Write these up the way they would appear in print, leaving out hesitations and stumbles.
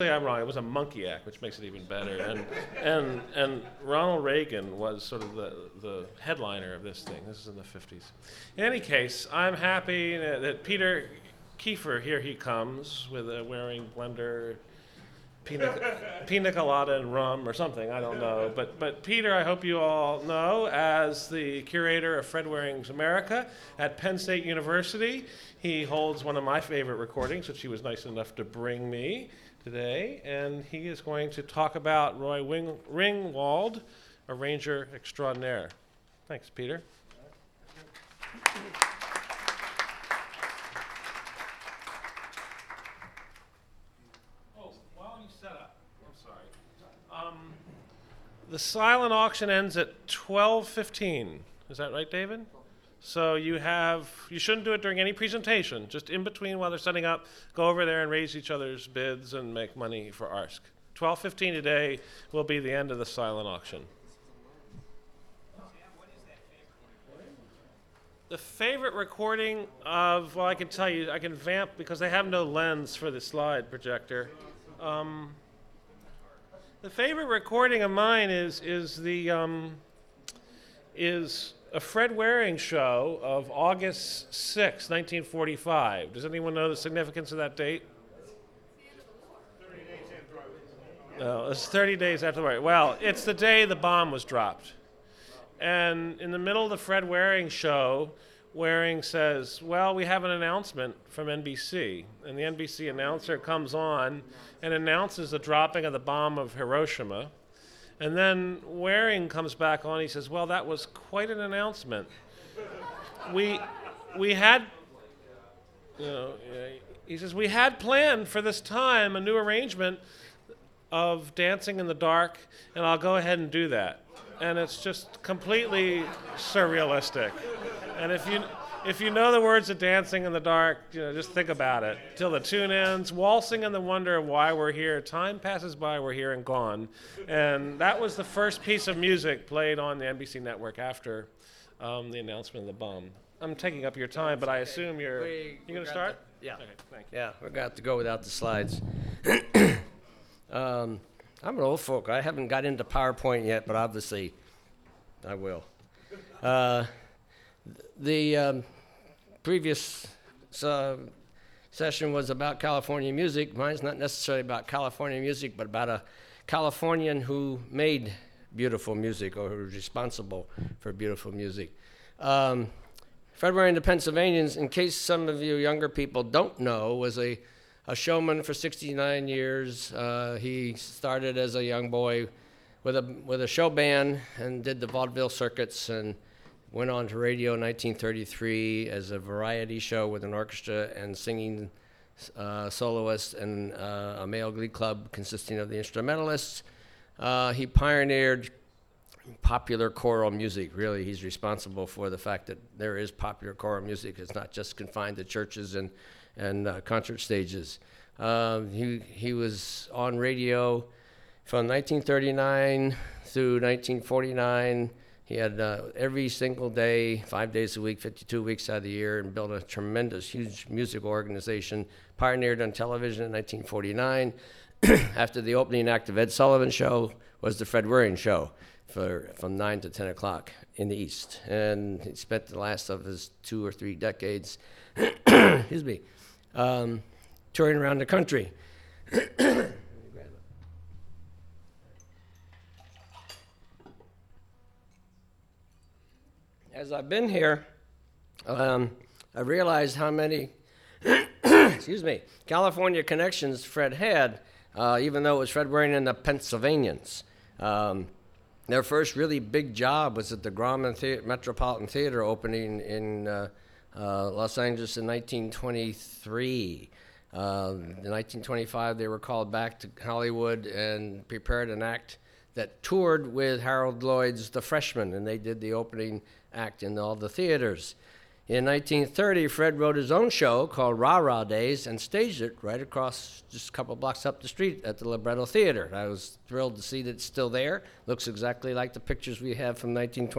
I'm wrong. It was a monkey act, which makes it even better. And Ronald Reagan was sort of the headliner of this thing. This is in the 50s. In any case, I'm happy that Peter Kiefer, here he comes with wearing blender, pina colada and rum or something. I don't know. But Peter, I hope you all know, as the curator of Fred Waring's America at Penn State University, he holds one of my favorite recordings, which he was nice enough to bring me today, and he is going to talk about Roy Ringwald, arranger extraordinaire. Thanks, Peter. Oh, while you set up, I'm sorry. The silent auction ends at 12:15. Is that right, David? So you shouldn't do it during any presentation, just in between while they're setting up, go over there and raise each other's bids and make money for ARSC. 12:15 today will be the end of the silent auction. The favorite recording of, well, I can tell you, I can vamp because they have no lens for the slide projector. The favorite recording of mine is a Fred Waring show of August 6, 1945. Does anyone know the significance of that date? 30 days after No, it's 30 days after the war. Well, it's the day the bomb was dropped. And in the middle of the Fred Waring show, Waring says, well, we have an announcement from NBC. And the NBC announcer comes on and announces the dropping of the bomb of Hiroshima. And then Waring comes back on. He says, well, that was quite an announcement. We had, he says, we had planned for this time a new arrangement of Dancing in the Dark, and I'll go ahead and do that. And it's just completely surrealistic. And if you know the words of Dancing in the Dark, just think about it. Till the tune ends, waltzing in the wonder of why we're here. Time passes by, we're here and gone. And that was the first piece of music played on the NBC network after the announcement of the bomb. I'm taking up your time, but I assume you're going to start? Yeah. Okay, thank you. Yeah, we're going to have to go without the slides. I'm an old folk. I haven't got into PowerPoint yet, but obviously I will. The previous session was about California music. Mine's not necessarily about California music, but about a Californian who made beautiful music or who was responsible for beautiful music. Fred Waring and the Pennsylvanians, in case some of you younger people don't know, was a showman for 69 years. He started as a young boy with a show band and did the vaudeville circuits and went on to radio in 1933 as a variety show with an orchestra and singing soloist and a male glee club consisting of the instrumentalists. He pioneered popular choral music. Really, he's responsible for the fact that there is popular choral music. It's not just confined to churches and concert stages. He was on radio from 1939 through 1949. He had every single day, 5 days a week, 52 weeks out of the year, and built a tremendous, huge music organization. Pioneered on television in 1949. After the opening act of Ed Sullivan's show was the Fred Waring Show from 9 to 10 o'clock in the East. And he spent the last of his 2 or 3 decades excuse me, touring around the country. As I've been here, I realized how many excuse me, California connections Fred had, even though it was Fred Waring and the Pennsylvanians. Their first really big job was at the Grauman Metropolitan Theater opening in Los Angeles in 1923. In 1925, they were called back to Hollywood and prepared an act that toured with Harold Lloyd's The Freshmen, and they did the opening act in all the theaters. In 1930, Fred wrote his own show called Rah Rah Days and staged it right across, just a couple blocks up the street at the Libretto Theater. I was thrilled to see that it's still there. Looks exactly like the pictures we have from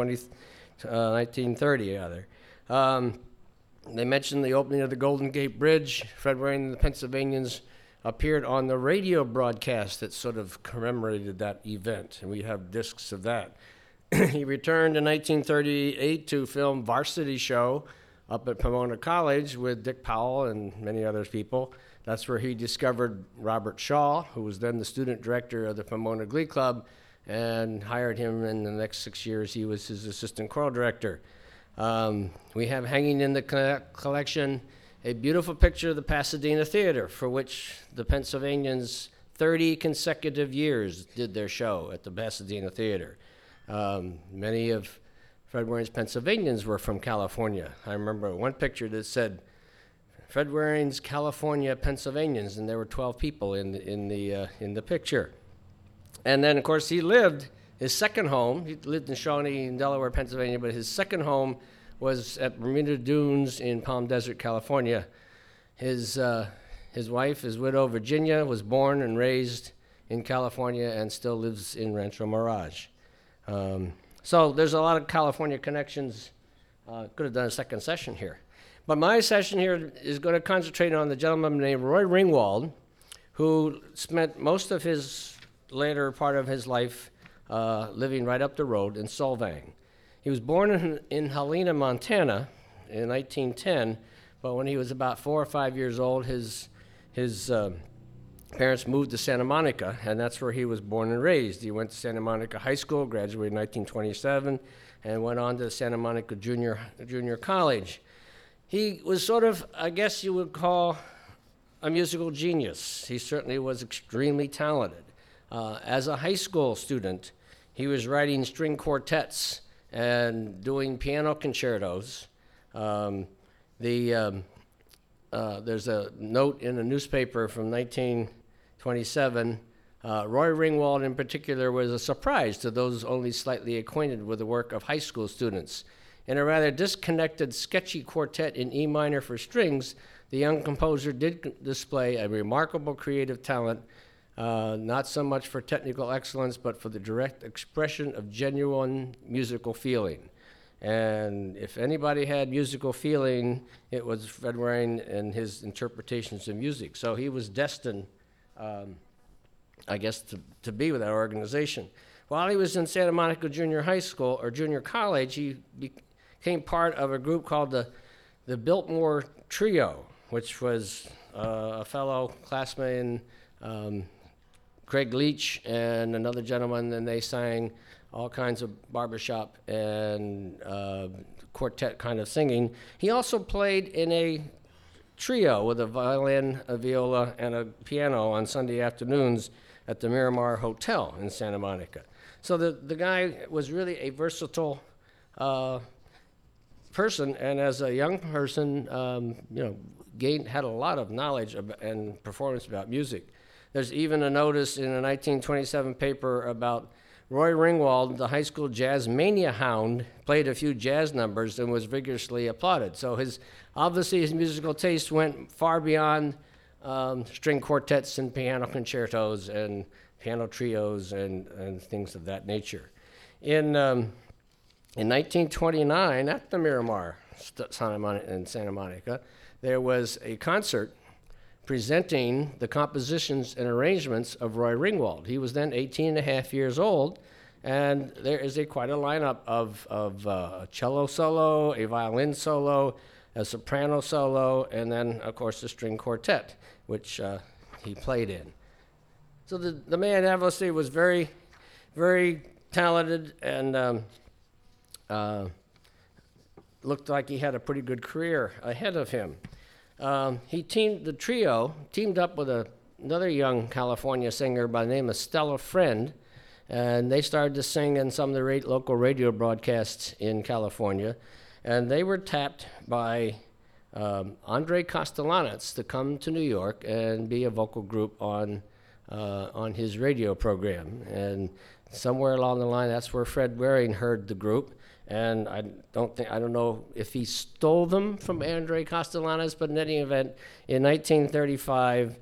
1930, rather. They mentioned the opening of the Golden Gate Bridge. Fred Waring and the Pennsylvanians appeared on the radio broadcast that sort of commemorated that event, and we have discs of that. He returned in 1938 to film Varsity Show up at Pomona College with Dick Powell and many other people. That's where he discovered Robert Shaw, who was then the student director of the Pomona Glee Club, and hired him. In the next 6 years, he was his assistant choral director. We have hanging in the collection a beautiful picture of the Pasadena Theater, for which the Pennsylvanians 30 consecutive years did their show at the Pasadena Theater. Many of Fred Waring's Pennsylvanians were from California. I remember one picture that said, Fred Waring's California Pennsylvanians, and there were 12 people in the picture. And then, of course, he lived his second home. He lived in Shawnee, in Delaware, Pennsylvania, but his second home was at Bermuda Dunes in Palm Desert, California. His wife, his widow, Virginia, was born and raised in California and still lives in Rancho Mirage. So there's a lot of California connections. Could have done a second session here. But my session here is going to concentrate on the gentleman named Roy Ringwald, who spent most of his later part of his life living right up the road in Solvang. He was born in Helena, Montana in 1910, but when he was about 4 or 5 years old, his parents moved to Santa Monica, and that's where he was born and raised. He went to Santa Monica High School, graduated in 1927, and went on to Santa Monica Junior College. He was sort of, I guess you would call, a musical genius. He certainly was extremely talented. As a high school student, he was writing string quartets and doing piano concertos. There's a note in a newspaper from 1927. Roy Ringwald, in particular, was a surprise to those only slightly acquainted with the work of high school students. In a rather disconnected, sketchy quartet in E minor for strings, the young composer did display a remarkable creative talent, not so much for technical excellence, but for the direct expression of genuine musical feeling. And if anybody had musical feeling, it was Fred Waring and his interpretations of music. So he was destined, I guess, to be with that organization. While he was in Santa Monica Junior High School, or Junior College, he became part of a group called the Biltmore Trio, which was a fellow classmate, Craig Leach, and another gentleman, and they sang all kinds of barbershop and quartet kind of singing. He also played in a trio with a violin, a viola, and a piano on Sunday afternoons at the Miramar Hotel in Santa Monica. So the guy was really a versatile person, and as a young person, had a lot of knowledge and performance about music. There's even a notice in a 1927 paper about Roy Ringwald, the high school jazz mania hound, played a few jazz numbers and was vigorously applauded. So obviously his musical taste went far beyond string quartets and piano concertos and piano trios and things of that nature. In 1929, at the Miramar in Santa Monica, there was a concert presenting the compositions and arrangements of Roy Ringwald. He was then 18 and a half years old, and there is quite a lineup of a cello solo, a violin solo, a soprano solo, and then, of course, a string quartet, which he played in. So the man obviously was very, very talented and looked like he had a pretty good career ahead of him. The trio teamed up with another young California singer by the name of Stella Friend, and they started to sing in some of the local radio broadcasts in California, and they were tapped by Andre Castellanos to come to New York and be a vocal group on his radio program. And somewhere along the line, that's where Fred Waring heard the group. And I don't know if he stole them from Andre Castellanos, but in any event, in 1935,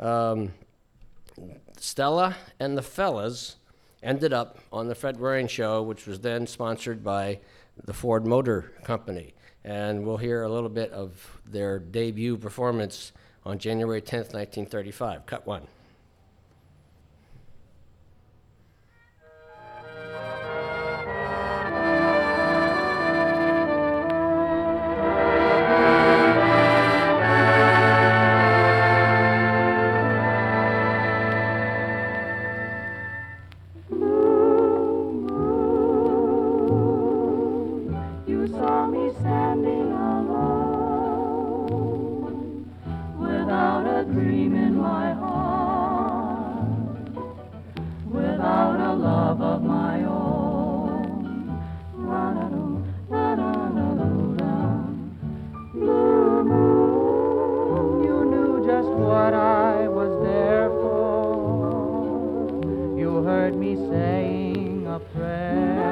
Stella and the Fellas ended up on the Fred Waring Show, which was then sponsored by the Ford Motor Company. And we'll hear a little bit of their debut performance on January 10th, 1935. Cut 1. You saw me standing alone, without a dream in my heart, without a love of my own. La-da-doo, la-da-da-doo-da. Blue moon, you knew just what I was there for. You heard me saying a prayer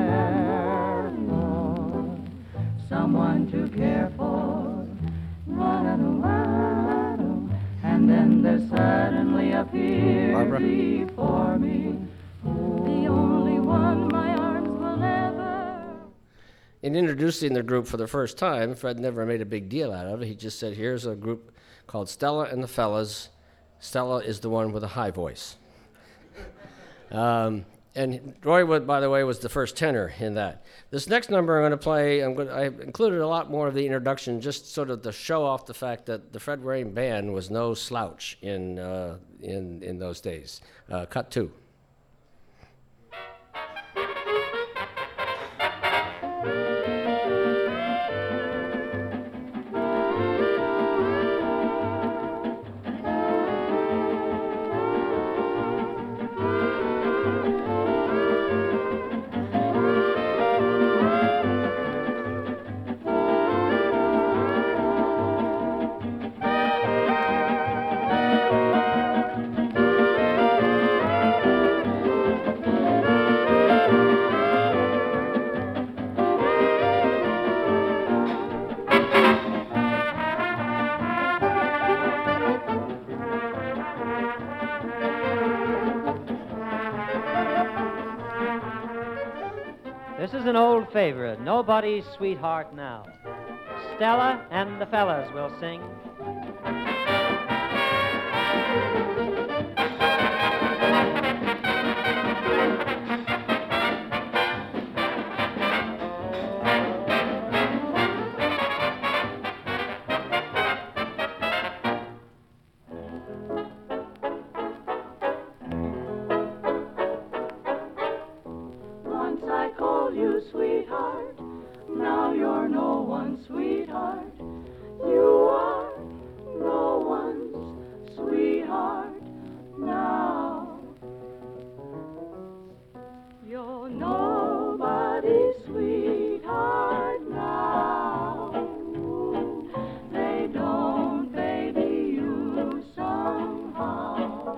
for someone to care for. La-da-doo-la-doo. And then there suddenly appeared Barbara? before me the only one my arms will ever. In introducing the group for the first time, Fred never made a big deal out of it. He just said, here's a group called Stella and the Fellas. Stella is the one with a high voice. And Roy, by the way, was the first tenor in that. This next number I'm going to play, I included a lot more of the introduction just sort of to show off the fact that the Fred Waring Band was no slouch in those days. Cut 2. This is an old favorite, Nobody's Sweetheart Now. Stella and the Fellas will sing. Once I called you sweetheart, now you're no one's sweetheart. You are no one's sweetheart now. You're nobody's sweetheart now. They don't baby you somehow.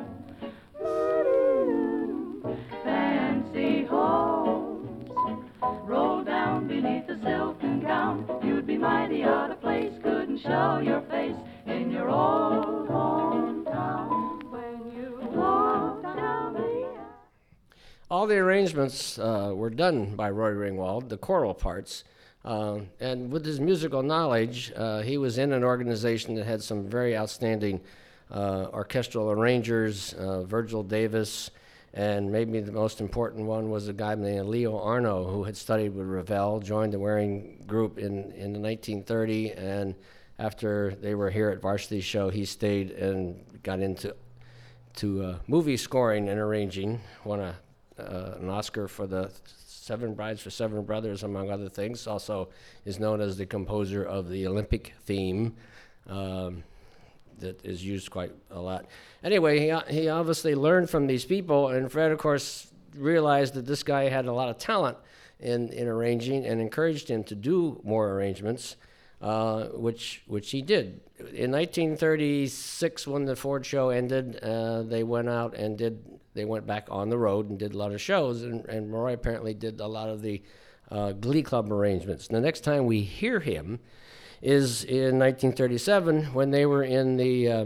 Fancy homes roll down beneath the silken gown. You'd be mighty out of place, couldn't show your face in your old hometown when you walk down the aisle. All the arrangements were done by Roy Ringwald, the choral parts. And with his musical knowledge, he was in an organization that had some very outstanding orchestral arrangers, Virgil Davis, and maybe the most important one was a guy named Leo Arno, who had studied with Ravel, joined the Waring group in the 1930, and after they were here at Varsity Show, he stayed and got into movie scoring and arranging, won an Oscar for the Seven Brides for Seven Brothers, among other things. Also is known as the composer of the Olympic theme that is used quite a lot. Anyway, he obviously learned from these people, and Fred, of course, realized that this guy had a lot of talent in arranging and encouraged him to do more arrangements, which he did. In 1936, when the Ford show ended, they went out and they went back on the road and did a lot of shows, and Roy apparently did a lot of the Glee Club arrangements. The next time we hear him is in 1937 when they were in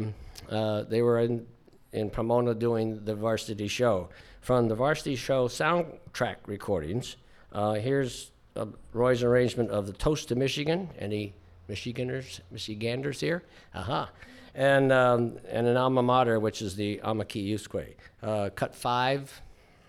in Pomona doing the Varsity Show. From the Varsity Show soundtrack recordings, here's Roy's arrangement of the Toast to Michigan, and he Michiganders here. Aha. And an alma mater, which is the Amaki Usque. Cut 5.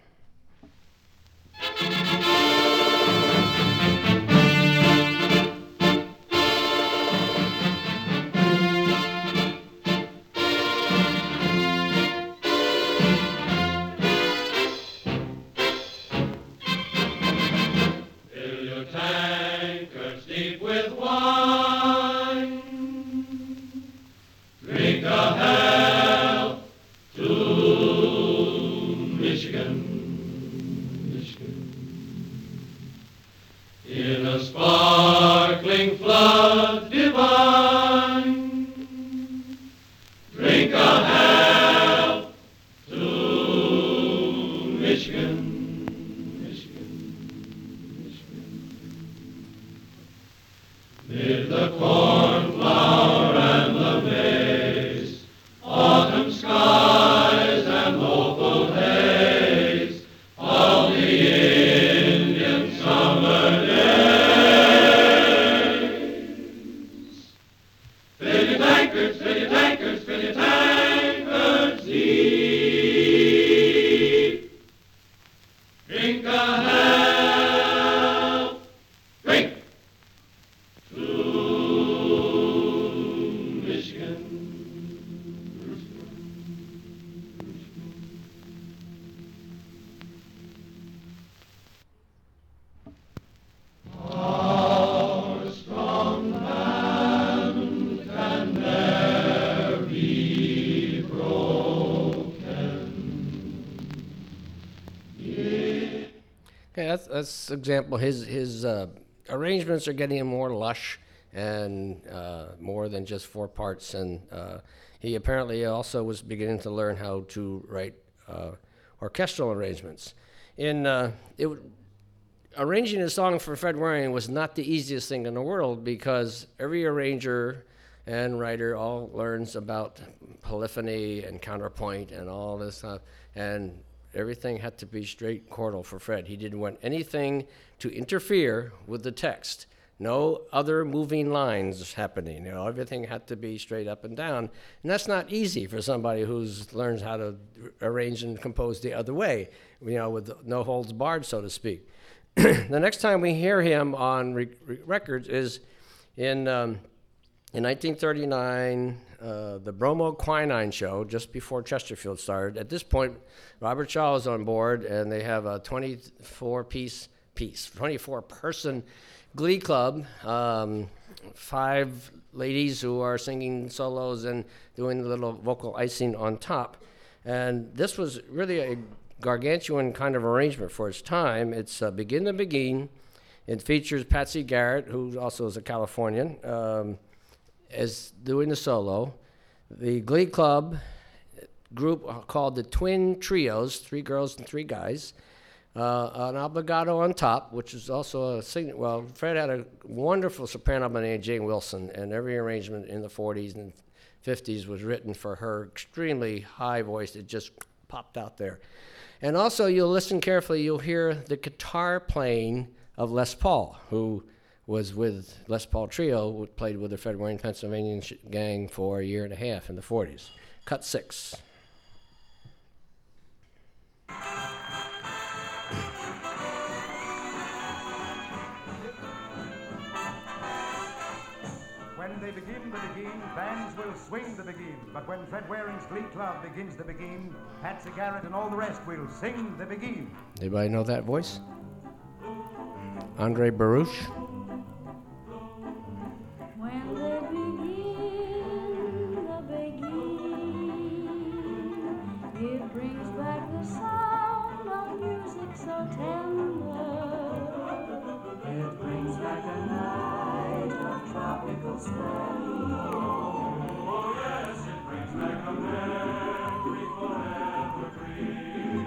That's example. His arrangements are getting more lush and more than just 4 parts. And he apparently also was beginning to learn how to write orchestral arrangements. Arranging a song for Fred Waring was not the easiest thing in the world, because every arranger and writer all learns about polyphony and counterpoint and all this stuff. And everything had to be straight chordal for Fred. He didn't want anything to interfere with the text. No other moving lines happening. Everything had to be straight up and down. And that's not easy for somebody who's learns how to arrange and compose the other way, with no holds barred, so to speak. The next time we hear him on records is in 1939, the Bromo Quinine show, just before Chesterfield started. At this point, Robert Shaw is on board, and they have a 24-person glee club, 5 ladies who are singing solos and doing the little vocal icing on top. And this was really a gargantuan kind of arrangement for its time. It's Begin the Begin. It features Patsy Garrett, who also is a Californian, as doing the solo. The glee club group called the Twin Trios, 3 girls and 3 guys. An obligato on top, which is also a signature. Well, Fred had a wonderful soprano named Jane Wilson, and every arrangement in the 40s and 50s was written for her extremely high voice. It just popped out there. And also, you'll listen carefully, you'll hear the guitar playing of Les Paul, who was with Les Paul Trio, played with the Fred Waring Pennsylvania gang for a year and a half in the 40s. Cut 6. When they begin the begin, bands will swing the begin. But when Fred Waring's Glee Club begins the begin, Patsy Garrett and all the rest will sing the begin. Anybody know that voice? Andre Baruch? When they begin the begin, it brings back the sound of music so tender. It brings back a night of tropical splendor. Oh yes, it brings back a memory forever green.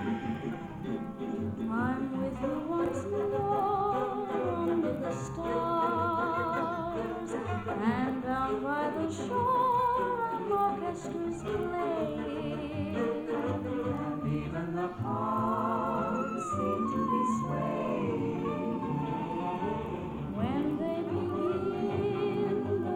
I'm with you once more under the stars, and down by the shore an orchestra's playing, and even the palms seem to be swaying. When they begin the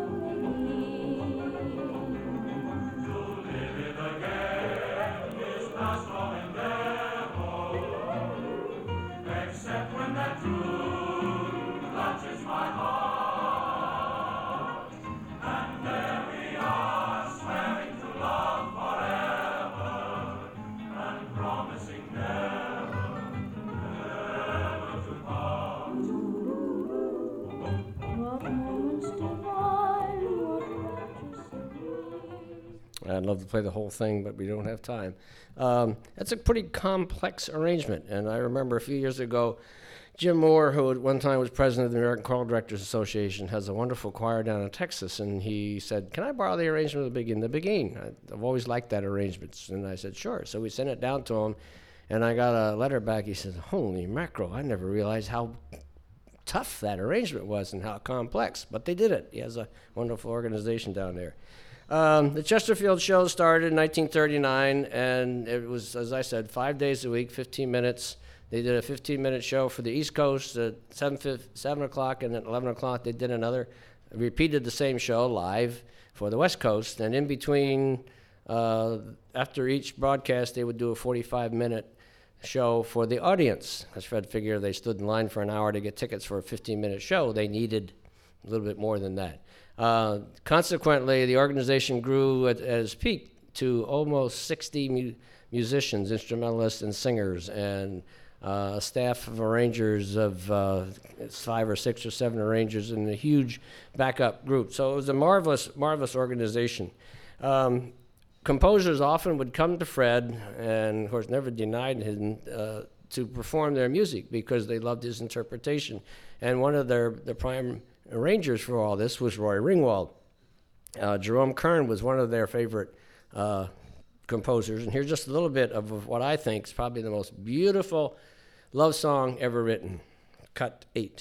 I'd love to play the whole thing, but we don't have time. That's a pretty complex arrangement, and I remember a few years ago, Jim Moore, who at one time was president of the American Choral Directors Association, has a wonderful choir down in Texas, and he said, "Can I borrow the arrangement of the Begin the Beguine? I've always liked that arrangement." And I said, "Sure." So we sent it down to him, and I got a letter back. He says, "Holy mackerel, I never realized how tough that arrangement was and how complex." But they did it. He has a wonderful organization down there. The Chesterfield show started in 1939, and it was, as I said, 5 days a week, 15 minutes. They did a 15-minute show for the East Coast at 7 o'clock, and at 11 o'clock they did another, repeated the same show live for the West Coast. And in between, after each broadcast, they would do a 45-minute show for the audience. As Fred figured, they stood in line for an hour to get tickets for a 15-minute show. They needed a little bit more than that. Consequently, the organization grew at its peak to almost 60 musicians, instrumentalists, and singers, and a staff of arrangers of 5 or 6 or 7 arrangers, and a huge backup group. So it was a marvelous, marvelous organization. Composers often would come to Fred, and of course never denied him, to perform their music because they loved his interpretation. And one of their prime arrangers for all this was Roy Ringwald. Jerome Kern was one of their favorite composers, and here's just a little bit of what I think is probably the most beautiful love song ever written, Cut 8.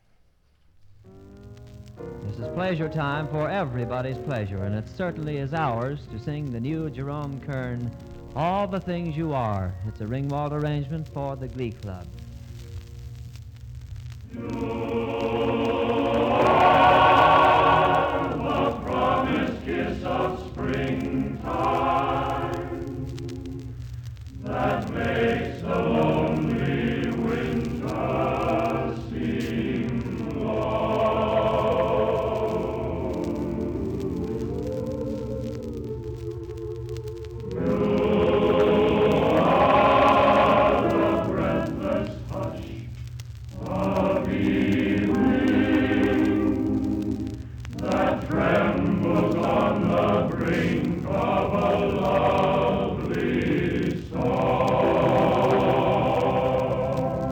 This is pleasure time for everybody's pleasure, and it certainly is ours to sing the new Jerome Kern, All the Things You Are. It's a Ringwald arrangement for the Glee Club. The promised kiss of springtime that makes the lonely winter seem long. You are the breathless hush of evening that trembles on the brink of a lovely song.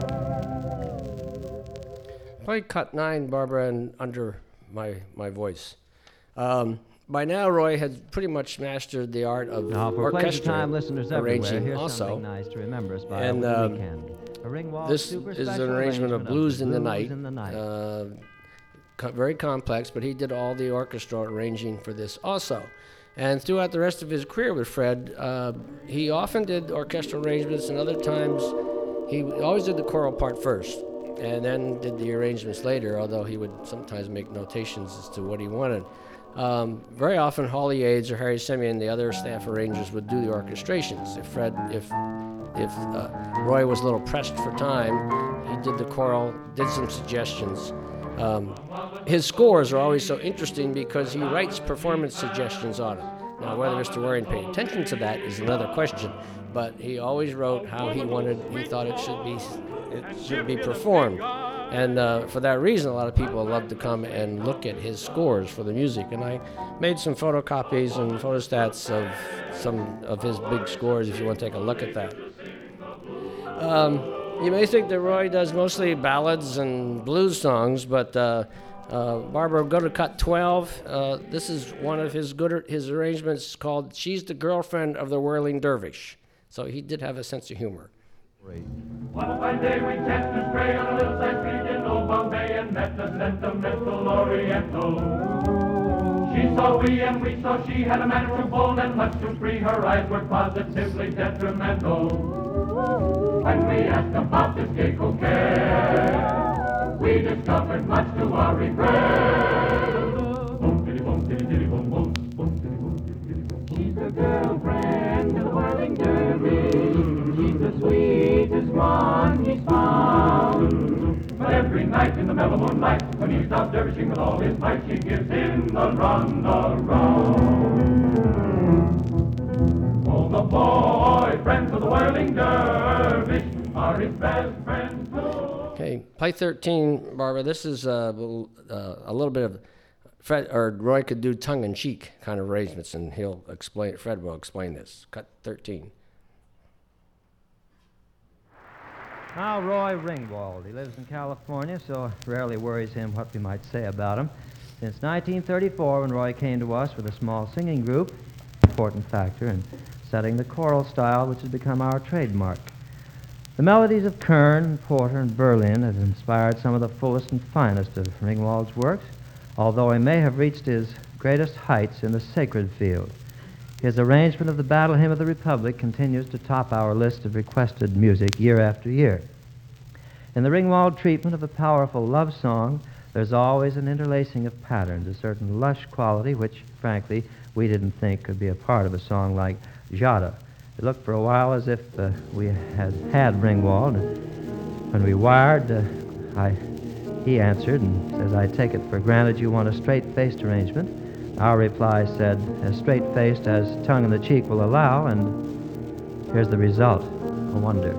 Play Cut 9, Barbara, and under my voice. By now, Roy had pretty much mastered the art of Now, for pleasure orchestra time listeners everywhere, arranging here's also. something nice to remember us by And, over the weekend. A Ringwald This super is an special arrangement of Blues in the Blues Night. in the Night. Very complex, but he did all the orchestra arranging for this also. And throughout the rest of his career with Fred, he often did orchestral arrangements, and other times he always did the choral part first, and then did the arrangements later, although he would sometimes make notations as to what he wanted. Very often, Hawley Aids or Harry Simeon, the other staff arrangers, would do the orchestrations. If Roy was a little pressed for time, he did the choral, did some suggestions. His scores are always so interesting because he writes performance suggestions on them. Now, whether Mr. Waring paid attention to that is another question, but he always wrote how he thought it should be performed. And for that reason, a lot of people love to come and look at his scores for the music. And I made some photocopies and photostats of some of his big scores if you want to take a look at that. You may think that Roy does mostly ballads and blues songs, but Barbara, go to Cut 12. This is one of his arrangements called She's the Girlfriend of the Whirling Dervish. So he did have a sense of humor. One fine day we chanced to stray on a little side street in Old Bombay and met a sentimental Oriental. She saw we and we saw she, had a manner too bold and much too free. Her eyes were positively detrimental. When we asked about this gay coquette, we discovered much to our regret. Boom, diddy, boom, diddy, diddy, boom, boom, boom, diddy, boom, diddy, diddy, boom. She's the girlfriend of the whirling dervish. She's the sweetest one he's found. But every night in the mellow moonlight, when he's out dervishing with all his might, she gives him the runaround. Oh, the boyfriends of the whirling dervish are his best friends too. Okay, play 13, Barbara. This is a little bit of Roy could do tongue-in-cheek kind of arrangements, and Fred will explain this. Cut 13. Now, Roy Ringwald. He lives in California, so it rarely worries him what we might say about him. Since 1934, when Roy came to us with a small singing group, important factor in setting the choral style which has become our trademark. The melodies of Kern, Porter, and Berlin have inspired some of the fullest and finest of Ringwald's works, although he may have reached his greatest heights in the sacred field. His arrangement of the Battle Hymn of the Republic continues to top our list of requested music year after year. In the Ringwald treatment of the powerful love song, there's always an interlacing of patterns, a certain lush quality which, frankly, we didn't think could be a part of a song like Jada. It looked for a while as if we had Ringwald. When we wired, he answered and says, "I take it for granted you want a straight-faced arrangement." Our reply said, "As straight-faced as tongue in the cheek will allow," and here's the result, a wonder.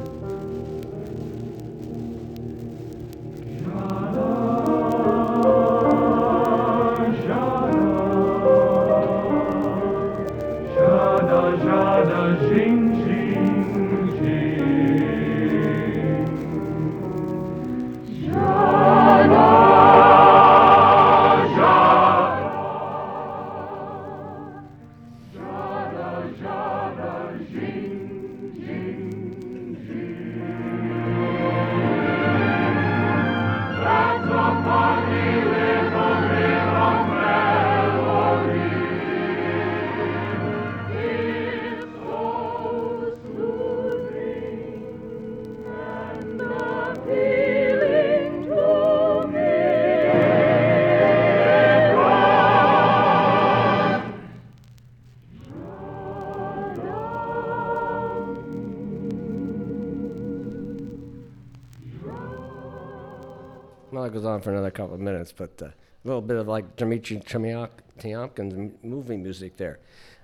Well, it goes on for another couple of minutes, but a little bit of like Dmitri Tiomkin's movie music there.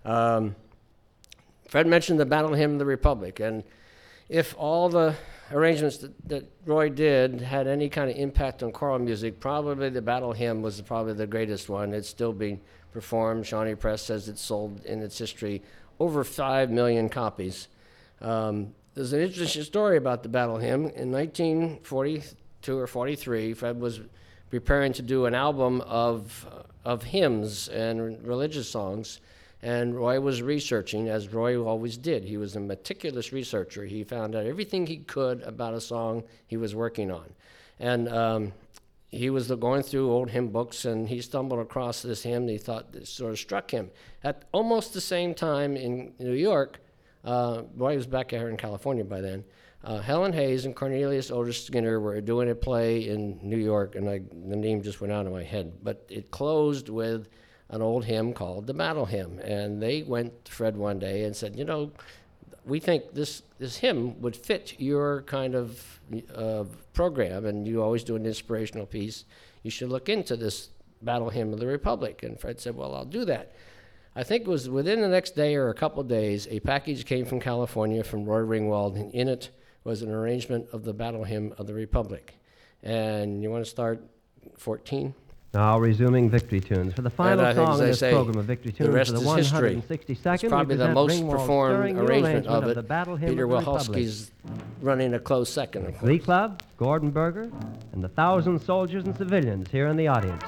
Fred mentioned the Battle Hymn of the Republic, and if all the arrangements that Roy did had any kind of impact on choral music, probably the Battle Hymn was probably the greatest one. It's still being performed. Shawnee Press says it's sold in its history over 5 million copies. There's an interesting story about the Battle Hymn. In 1942 or 43, Fred was preparing to do an album of hymns and religious songs, and Roy was researching, as Roy always did. He was a meticulous researcher. He found out everything he could about a song he was working on. And he was going through old hymn books, and he stumbled across this hymn. He thought this sort of struck him. At almost the same time in New York, Roy was back here in California by then, Helen Hayes and Cornelius Otis Skinner were doing a play in New York, and the name just went out of my head. But it closed with an old hymn called the Battle Hymn. And they went to Fred one day and said, you know, we think this hymn would fit your kind of program, and you always do an inspirational piece. You should look into this Battle Hymn of the Republic. And Fred said, well, I'll do that. I think it was within the next day or a couple of days, a package came from California from Roy Ringwald, and in it was an arrangement of the Battle Hymn of the Republic. And you want to start 14? Now resuming Victory Tunes. For the final song in this program of Victory Tunes, the rest for the is history. 162nd, it's probably the most performed arrangement of it. Peter Wilhowsky's running a close second, of course. Glee Club, Gordon Berger, and the 1,000 soldiers and civilians here in the audience.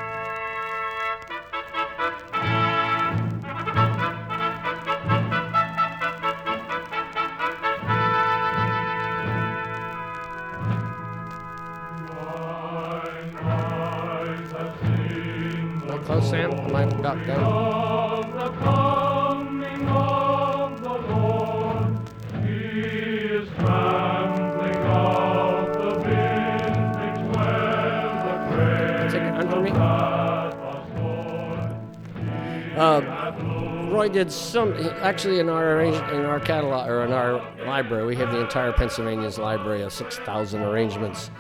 Close, Sam? Am I about done? The coming of the Lord, He is trampling out the vintage where the grain Take it under me. Roy did some, actually in our catalog, or in our library, we have the entire Pennsylvania's library of 6,000 arrangements.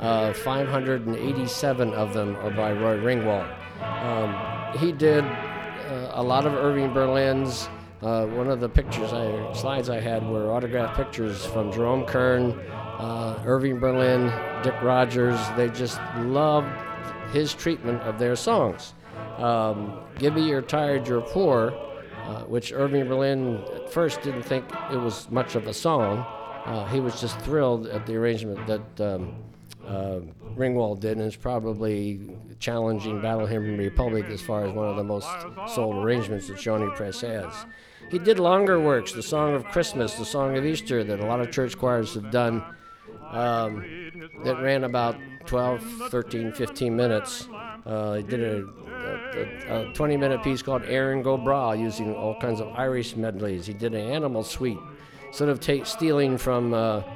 587 of them are by Roy Ringwald. He did a lot of Irving Berlin's. One of the slides I had were autographed pictures from Jerome Kern, Irving Berlin, Dick Rogers. They just loved his treatment of their songs. Give Me You're Tired, You're Poor, which Irving Berlin at first didn't think it was much of a song. He was just thrilled at the arrangement that Ringwald did, and it's probably challenging Battle Hymn from the Republic as far as one of the most sold arrangements that Shawnee Press has. He did longer works, the Song of Christmas, the Song of Easter, that a lot of church choirs have done, that ran about 12, 13, 15 minutes. He did a 20-minute piece called Erin Go Bra, using all kinds of Irish medleys. He did an animal suite, sort of stealing from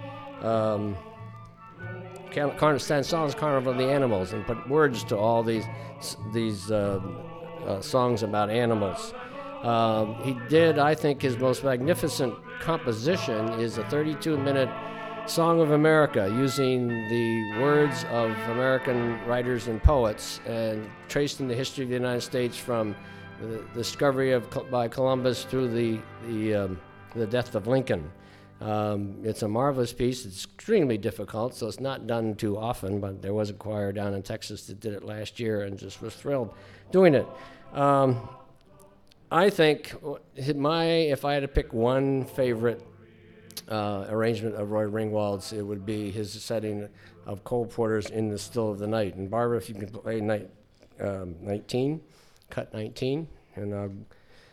Saint-Saëns Carnival of the Animals, and put words to all these songs about animals. He did, I think, his most magnificent composition is a 32-minute Song of America, using the words of American writers and poets and tracing the history of the United States from the discovery by Columbus through the death of Lincoln. It's a marvelous piece. It's extremely difficult, so it's not done too often, but there was a choir down in Texas that did it last year and just was thrilled doing it. I think if I had to pick one favorite arrangement of Roy Ringwald's, it would be his setting of Cole Porter's In the Still of the Night. And Barbara, if you can play 19, cut 19, and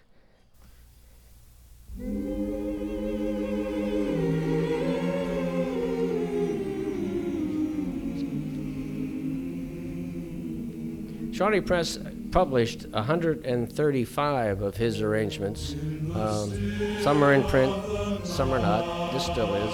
Shawnee Press published 135 of his arrangements. Some are in print, some are not. This still is.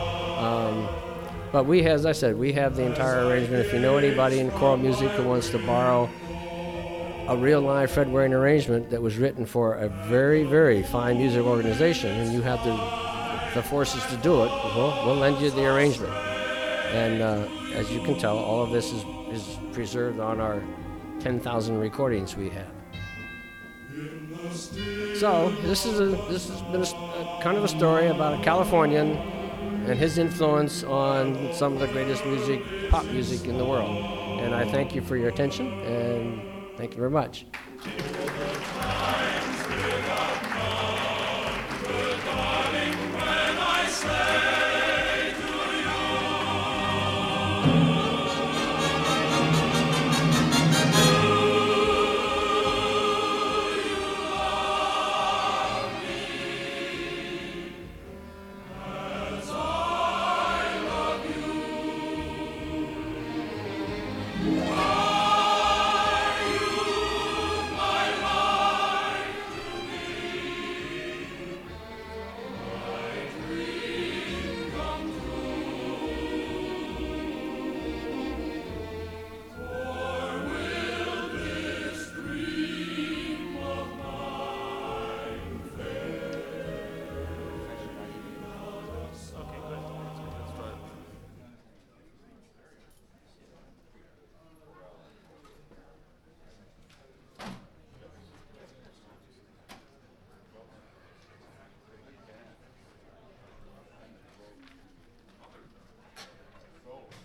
But we, as I said, we have the entire arrangement. If you know anybody in choral music who wants to borrow a real live Fred Waring arrangement that was written for a very, very fine music organization, and you have the forces to do it, we'll lend you the arrangement. And as you can tell, all of this is preserved on our 10,000 recordings we have. So this has been a kind of a story about a Californian and his influence on some of the greatest pop music in the world. And I thank you for your attention, and thank you very much.